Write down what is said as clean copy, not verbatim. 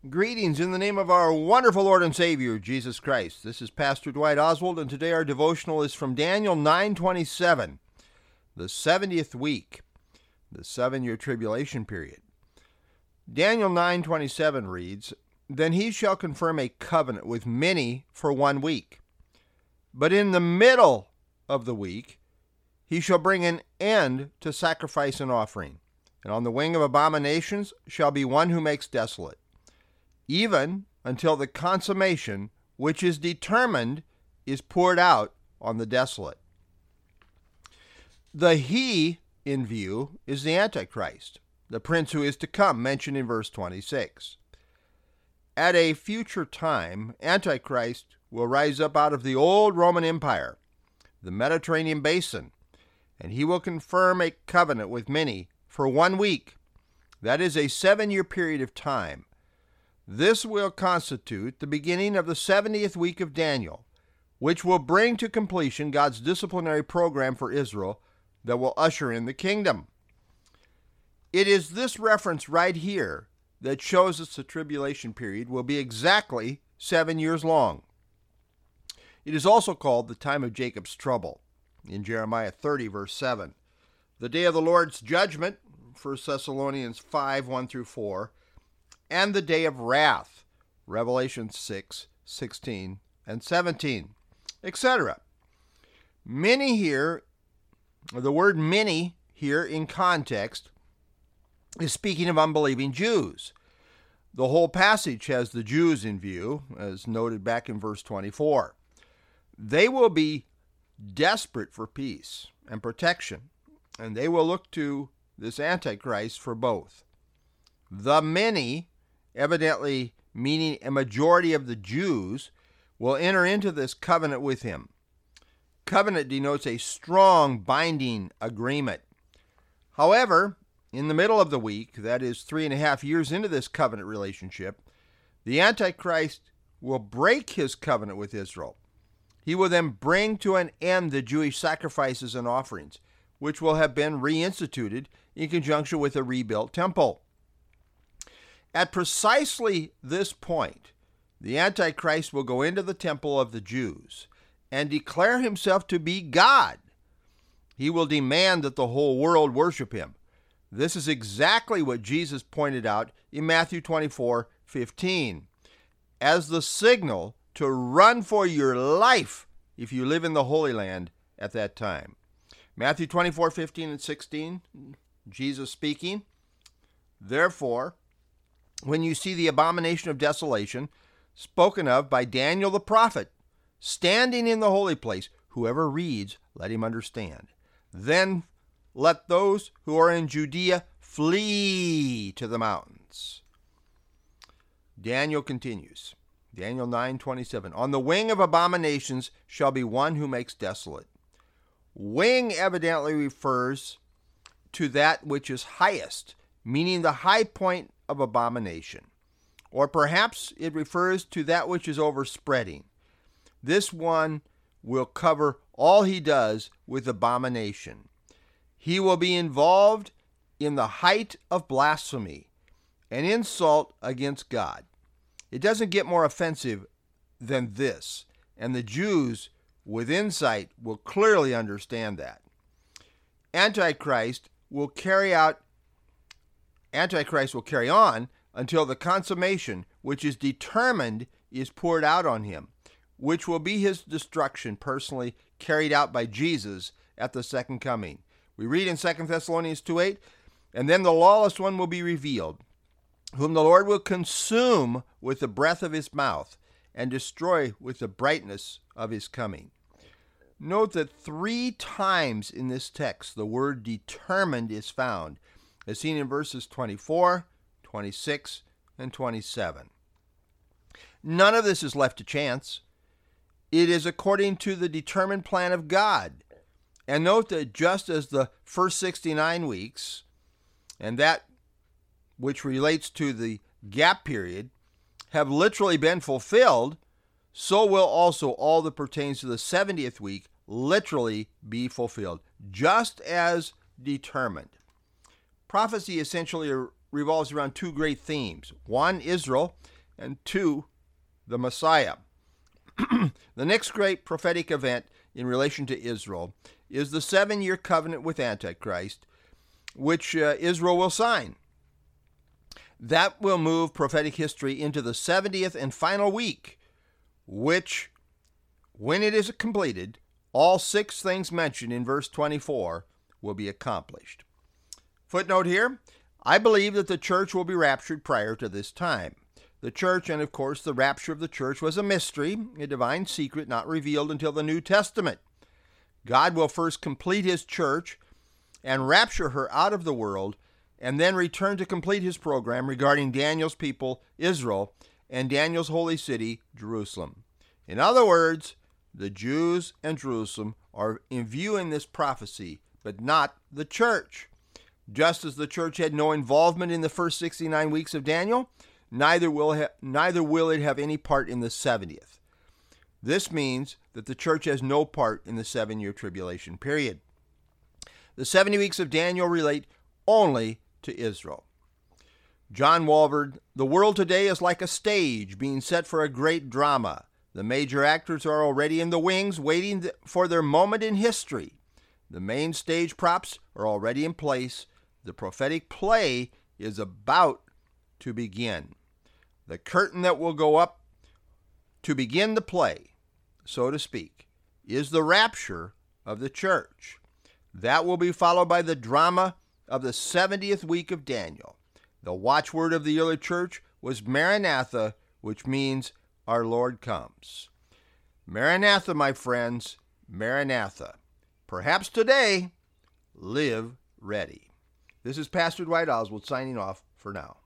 Greetings in the name of our wonderful Lord and Savior, Jesus Christ. This is Pastor Dwight Oswald, and today our devotional is from Daniel 9:27, the 70th week, the 7-year tribulation period. Daniel 9:27 reads, "Then he shall confirm a covenant with many for 1 week. But in the middle of the week he shall bring an end to sacrifice and offering. And on the wing of abominations shall be one who makes desolate, even until the consummation which is determined is poured out on the desolate." The he in view is the Antichrist, the prince who is to come, mentioned in verse 26. At a future time, Antichrist will rise up out of the old Roman Empire, the Mediterranean basin, and he will confirm a covenant with many for 1 week. That is a 7-year period of time. This will constitute the beginning of the 70th week of Daniel, which will bring to completion God's disciplinary program for Israel that will usher in the kingdom. It is this reference right here that shows us the tribulation period will be exactly 7 years long. It is also called the time of Jacob's trouble in Jeremiah 30, verse 7. The day of the Lord's judgment, 1 Thessalonians 5, 1 through 4, and the day of wrath, Revelation 6, 16, and 17, etc. Many here, the word many here in context is speaking of unbelieving Jews. The whole passage has the Jews in view, as noted back in verse 24. They will be desperate for peace and protection, and they will look to this Antichrist for both. The many, evidently meaning a majority of the Jews, will enter into this covenant with him. Covenant denotes a strong binding agreement. However, in the middle of the week, that is 3.5 years into this covenant relationship, the Antichrist will break his covenant with Israel. He will then bring to an end the Jewish sacrifices and offerings, which will have been reinstituted in conjunction with a rebuilt temple. At precisely this point, the Antichrist will go into the temple of the Jews and declare himself to be God. He will demand that the whole world worship him. This is exactly what Jesus pointed out in Matthew 24:15 as the signal to run for your life if you live in the Holy Land at that time. Matthew 24:15 and 16, Jesus speaking, "Therefore, when you see the abomination of desolation spoken of by Daniel the prophet standing in the holy place, whoever reads, let him understand. Then let those who are in Judea flee to the mountains." Daniel continues, Daniel 9:27, "On the wing of abominations shall be one who makes desolate." Wing evidently refers to that which is highest, meaning the high point of abomination. Or perhaps it refers to that which is overspreading. This one will cover all he does with abomination. He will be involved in the height of blasphemy, an insult against God. It doesn't get more offensive than this, and the Jews with insight will clearly understand that. Antichrist will carry on until the consummation which is determined is poured out on him, which will be his destruction personally carried out by Jesus at the second coming. We read in 2 Thessalonians 2:8, "And then the lawless one will be revealed, whom the Lord will consume with the breath of his mouth and destroy with the brightness of his coming." Note that 3 times in this text the word determined is found, as seen in verses 24, 26, and 27. None of this is left to chance. It is according to the determined plan of God. And note that just as the first 69 weeks, and that which relates to the gap period, have literally been fulfilled, so will also all that pertains to the 70th week literally be fulfilled, just as determined. Prophecy essentially revolves around 2 great themes. One, Israel, and to the Messiah. The next great prophetic event in relation to Israel is the 7-year covenant with Antichrist, which Israel will sign. That will move prophetic history into the 70th and final week, which, when it is completed, all 6 things mentioned in verse 24 will be accomplished. Footnote here, I believe that the church will be raptured prior to this time. The church, and of course the rapture of the church, was a mystery, a divine secret not revealed until the New Testament. God will first complete his church and rapture her out of the world, and then return to complete his program regarding Daniel's people, Israel, and Daniel's holy city, Jerusalem. In other words, the Jews and Jerusalem are in view in this prophecy, but not the church. Just as the church had no involvement in the first 69 weeks of Daniel, neither will it have any part in the 70th. This means that the church has no part in the 7-year tribulation period. The 70 weeks of Daniel relate only to Israel. John Walvoord, the world today is like a stage being set for a great drama. The major actors are already in the wings, waiting for their moment in history. The main stage props are already in place. The prophetic play is about to begin. The curtain that will go up to begin the play, so to speak, is the rapture of the church. That will be followed by the drama of the 70th week of Daniel. The watchword of the early church was Maranatha, which means our Lord comes. Maranatha, my friends, Maranatha. Perhaps today, live ready. This is Pastor Dwight Oswald signing off for now.